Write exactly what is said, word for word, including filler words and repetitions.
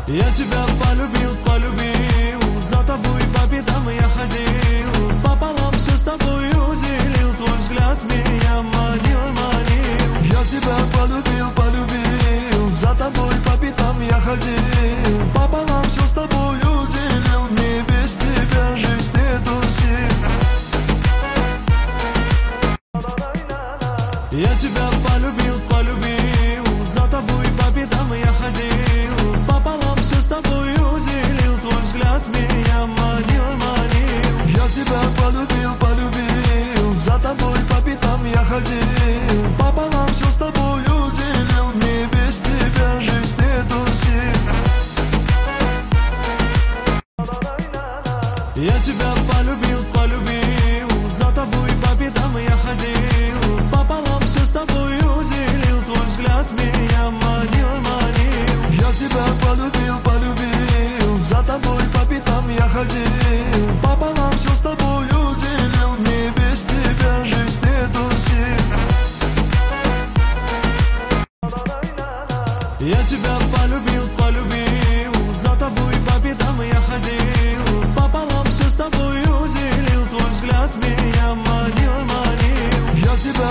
Я тебя полюбил, полюбил, за тобой по пятам я ходил, пополам все с тобой уделил, твой взгляд меня манил, манил. Я тебя полюбил, полюбил, за тобой по пятам я ходил, пополам все с тобой уделил, мне без тебя жизнь нету сил. Я тебя полюбил, полюбил, за тобой по пятам я ходил, пополам все с тобой уделил, твой взгляд меня манил, манил. Я тебя полюбил, полюбил, за тобой по пятам я ходил, пополам все с тобой уделил, мне без тебя жизнь нету сил. Я тебя полюбил, полюбил, за тобой по пятам я ходил, пополам все с тобой уделил, твой взгляд меня манил, манил. Я тебя полюбил, полюбил, за тобой по пятам я ходил, пополам все с тобой уделил, мне без тебя жизнь нету сил. Я тебя полюбил, полюбил,